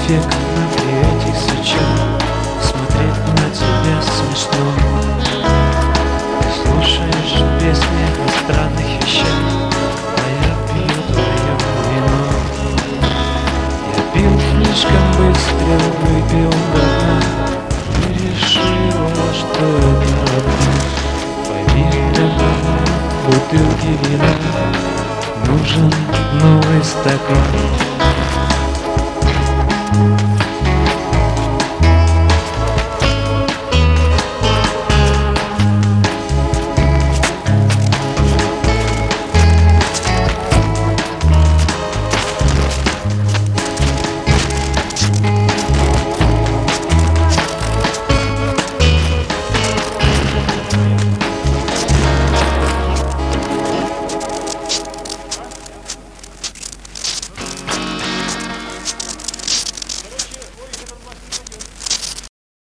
эффектно при этих свечах. Смотреть на тебя смешно. Ты слушаешь песни о странных вещах, а я пью твое вино. Я пил слишком быстро, выпил до дна и решила, что это родное. Пойми, добавь бутылки вина, нужен новый стакан.